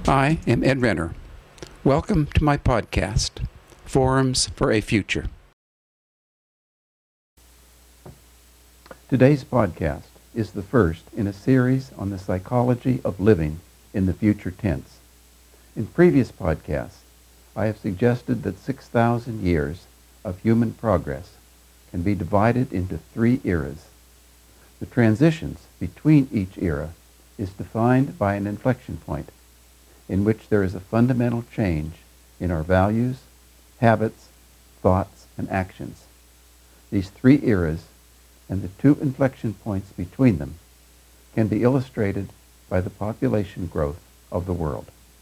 I am Ed Renner. Welcome to my podcast, Forums for a Future. Today's podcast is the first in a series on the psychology of living in the future tense. In previous podcasts, I have suggested that 6,000 years of human progress can be divided into 3 eras. The transitions between each era is defined by an inflection point, in which there is a fundamental change in our values, habits, thoughts, and actions. These 3 eras and the 2 inflection points between them can be illustrated by the population growth of the world.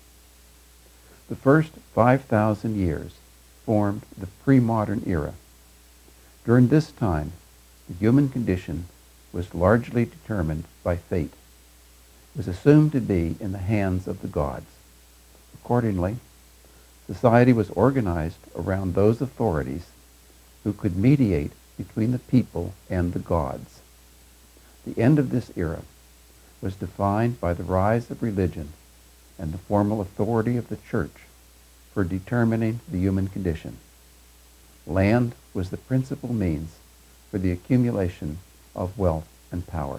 The first 5,000 years formed the pre-modern era. During this time, the human condition was largely determined by fate. It was assumed to be in the hands of the gods. Accordingly, society was organized around those authorities who could mediate between the people and the gods. The end of this era was defined by the rise of religion and the formal authority of the church for determining the human condition. Land was the principal means for the accumulation of wealth and power.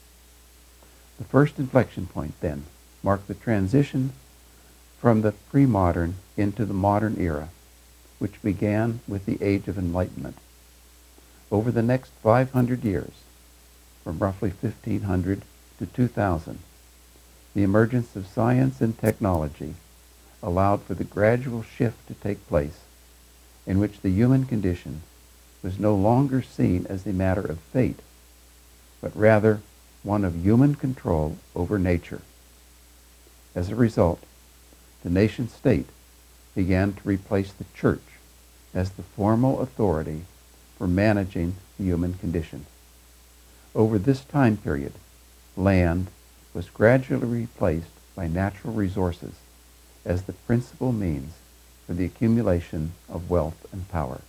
The first inflection point, then, marked the transition from the pre-modern into the modern era, which began with the Age of Enlightenment. Over the next 500 years, from roughly 1500 to 2000, the emergence of science and technology allowed for the gradual shift to take place in which the human condition was no longer seen as a matter of fate, but rather one of human control over nature. As a result, the nation-state began to replace the church as the formal authority for managing the human condition. Over this time period, land was gradually replaced by natural resources as the principal means for the accumulation of wealth and power.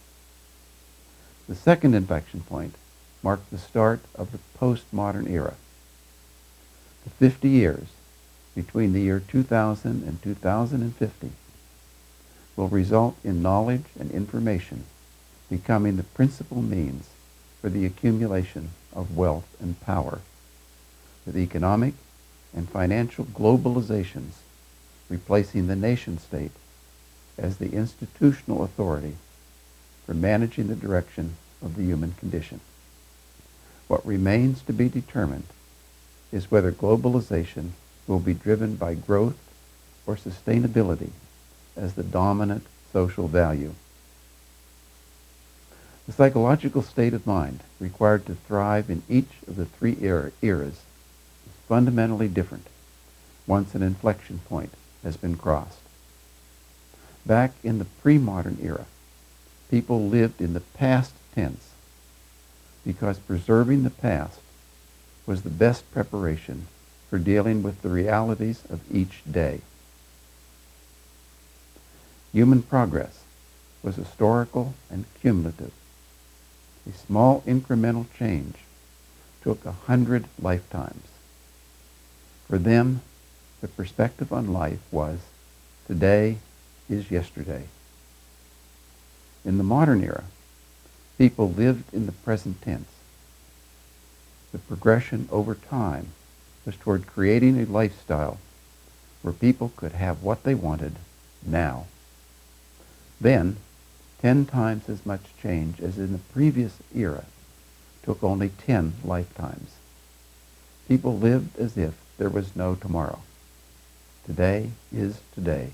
The second inflection point marked the start of the postmodern era. The 50 years between the year 2000 and 2050 will result in knowledge and information becoming the principal means for the accumulation of wealth and power, with economic and financial globalizations replacing the nation-state as the institutional authority for managing the direction of the human condition. What remains to be determined is whether globalization will be driven by growth or sustainability as the dominant social value. The psychological state of mind required to thrive in each of the 3 eras is fundamentally different once an inflection point has been crossed. Back in the pre-modern era, people lived in the past tense because preserving the past was the best preparation for dealing with the realities of each day. Human progress was historical and cumulative. A small incremental change took 100 lifetimes. For them, the perspective on life was, today is yesterday. In the modern era, people lived in the present tense. The progression over time was toward creating a lifestyle where people could have what they wanted now. Then, 10 times as much change as in the previous era took only 10 lifetimes. People lived as if there was no tomorrow. Today is today.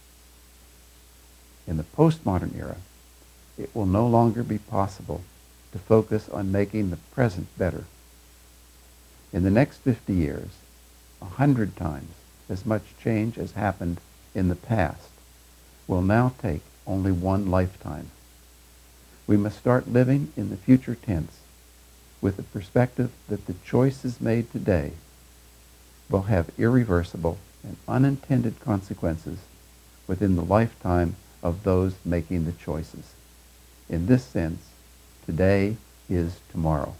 In the postmodern era, it will no longer be possible to focus on making the present better. In the next 50 years, 100 times as much change as happened in the past will now take only 1 lifetime. We must start living in the future tense with the perspective that the choices made today will have irreversible and unintended consequences within the lifetime of those making the choices. In this sense, today is tomorrow.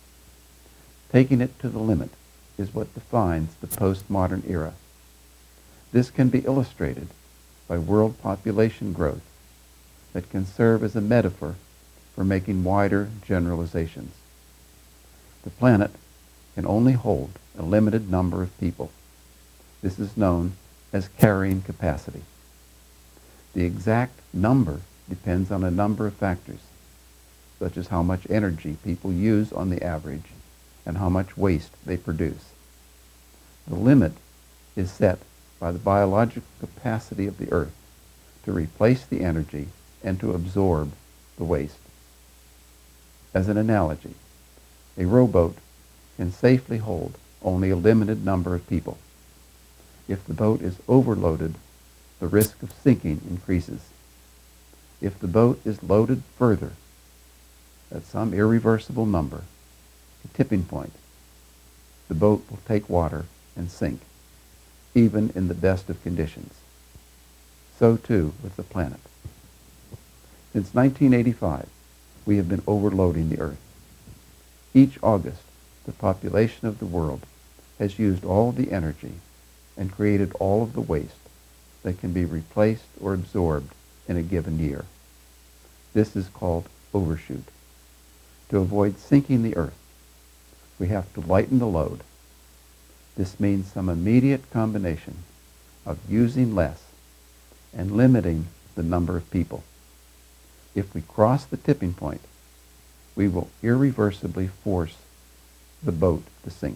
Taking it to the limit is what defines the postmodern era. This can be illustrated by world population growth that can serve as a metaphor for making wider generalizations. The planet can only hold a limited number of people. This is known as carrying capacity. The exact number depends on a number of factors, such as how much energy people use on the average and how much waste they produce. The limit is set by the biological capacity of the Earth to replace the energy and to absorb the waste. As an analogy, a rowboat can safely hold only a limited number of people. If the boat is overloaded, the risk of sinking increases. If the boat is loaded further, at some irreversible number, a tipping point, the boat will take water and sink, even in the best of conditions. So too with the planet. Since 1985, we have been overloading the Earth. Each August, the population of the world has used all the energy and created all of the waste that can be replaced or absorbed in a given year. This is called overshoot. To avoid sinking the Earth, we have to lighten the load. This means some immediate combination of using less and limiting the number of people. If we cross the tipping point, we will irreversibly force the boat to sink.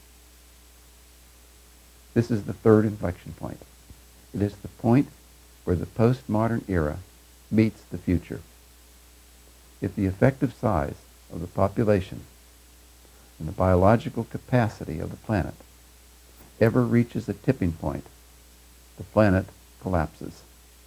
This is the third inflection point. It is the point where the postmodern era meets the future. If the effective size of the population and the biological capacity of the planet ever reaches a tipping point, the planet collapses.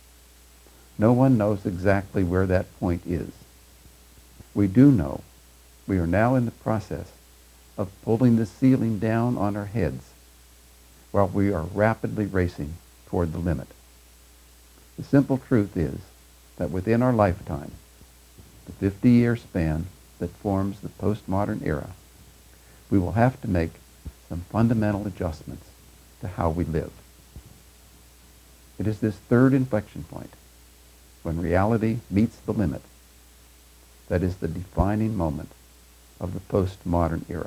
No one knows exactly where that point is. We do know we are now in the process of pulling the ceiling down on our heads while we are rapidly racing toward the limit. The simple truth is that within our lifetime, the 50-year span that forms the postmodern era, we will have to make some fundamental adjustments to how we live. It is this third inflection point, when reality meets the limit, that is the defining moment of the postmodern era.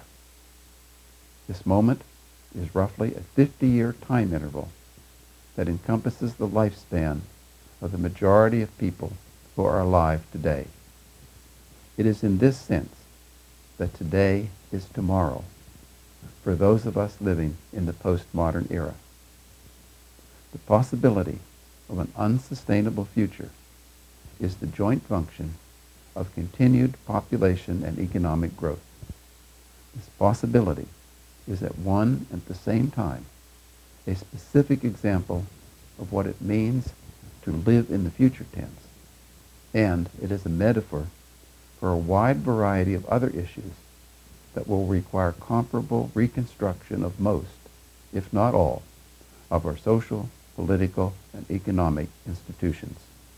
This moment is roughly a 50-year time interval that encompasses the lifespan of the majority of people who are alive today. It is in this sense that today is tomorrow for those of us living in the postmodern era. The possibility of an unsustainable future is the joint function of continued population and economic growth. This possibility is at one and the same time a specific example of what it means to live in the future tense, and it is a metaphor for a wide variety of other issues that will require comparable reconstruction of most, if not all, of our social, political, and economic institutions.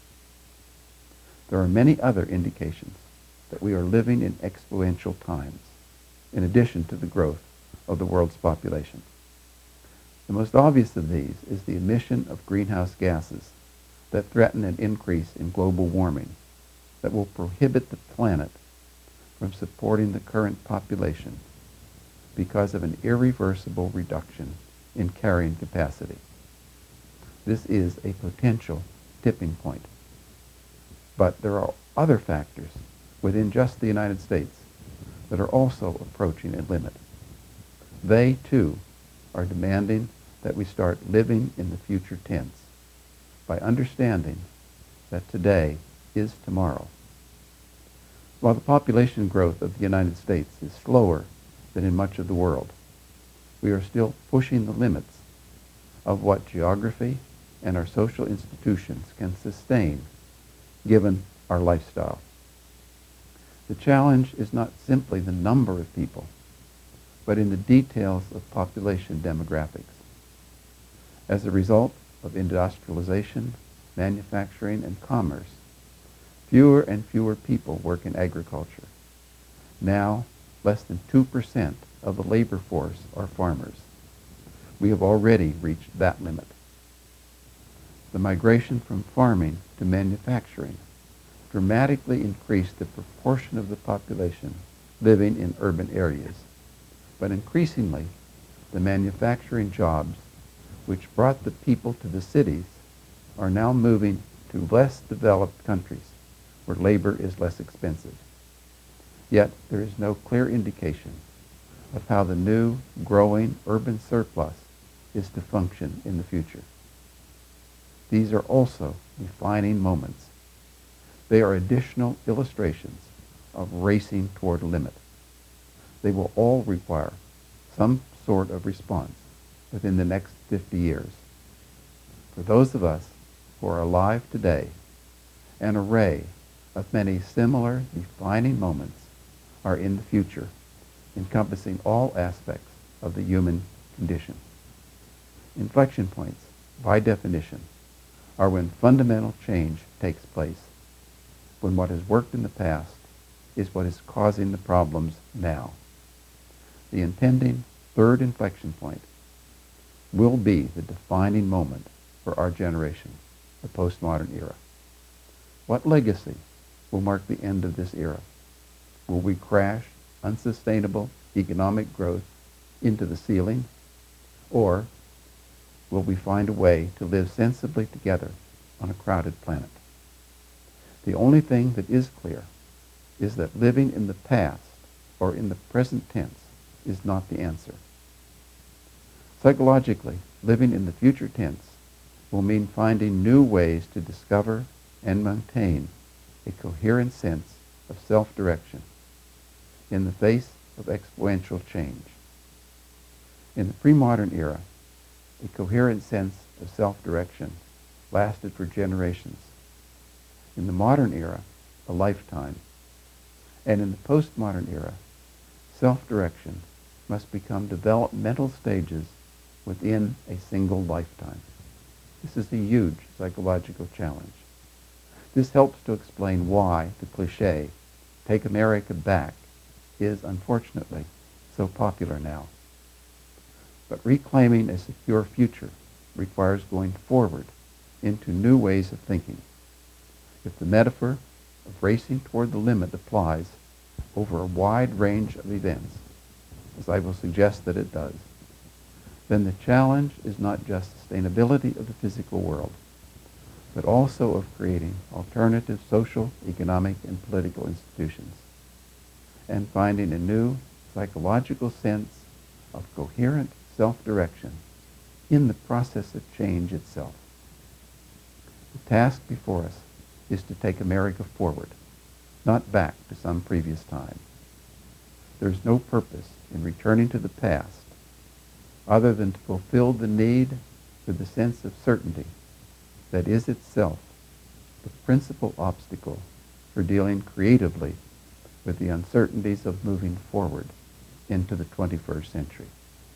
There are many other indications that we are living in exponential times, in addition to the growth of the world's population. The most obvious of these is the emission of greenhouse gases that threaten an increase in global warming that will prohibit the planet from supporting the current population because of an irreversible reduction in carrying capacity. This is a potential tipping point. But there are other factors within just the United States that are also approaching a limit. They, too, are demanding that we start living in the future tense by understanding that today is tomorrow. While the population growth of the United States is slower than in much of the world, we are still pushing the limits of what geography and our social institutions can sustain given our lifestyle. The challenge is not simply the number of people, but in the details of population demographics. As a result of industrialization, manufacturing, and commerce, fewer and fewer people work in agriculture. Now, less than 2% of the labor force are farmers. We have already reached that limit. the migration from farming to manufacturing dramatically increased the proportion of the population living in urban areas. But increasingly, the manufacturing jobs which brought the people to the cities are now moving to less developed countries where labor is less expensive. Yet there is no clear indication of how the new growing urban surplus is to function in the future. These are also defining moments. They are additional illustrations of racing toward a limit. They will all require some sort of response within the next 50 years. For those of us who are alive today, an array of many similar defining moments are in the future, encompassing all aspects of the human condition. Inflection points, by definition, are when fundamental change takes place, when what has worked in the past is what is causing the problems now. The impending third inflection point will be the defining moment for our generation, the postmodern era. What legacy will mark the end of this era? Will we crash unsustainable economic growth into the ceiling? Or will we find a way to live sensibly together on a crowded planet? The only thing that is clear is that living in the past or in the present tense is not the answer. Psychologically, living in the future tense will mean finding new ways to discover and maintain a coherent sense of self-direction in the face of exponential change. In the pre-modern era, a coherent sense of self-direction lasted for generations. In the modern era, a lifetime. And in the postmodern era, self-direction must become developmental stages within a single lifetime. This is a huge psychological challenge. This helps to explain why the cliché, "Take America Back," is unfortunately so popular now. But reclaiming a secure future requires going forward into new ways of thinking. If the metaphor of racing toward the limit applies over a wide range of events, as I will suggest that it does, then the challenge is not just sustainability of the physical world, but also of creating alternative social, economic, and political institutions, and finding a new psychological sense of coherent self-direction in the process of change itself. The task before us is to take America forward, not back to some previous time. There's no purpose in returning to the past other than to fulfill the need for the sense of certainty that is itself the principal obstacle for dealing creatively with the uncertainties of moving forward into the 21st century.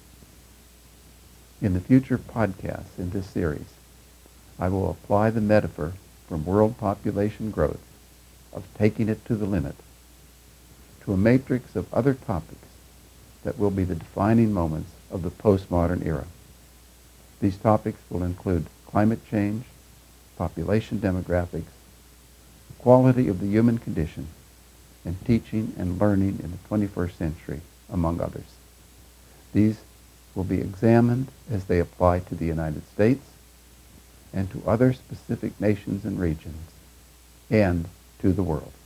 In the future podcasts in this series, I will apply the metaphor from world population growth of taking it to the limit to a matrix of other topics that will be the defining moments of the postmodern era. These topics will include climate change, population demographics, the quality of the human condition, and teaching and learning in the 21st century, among others. These will be examined as they apply to the United States and to other specific nations and regions, and to the world.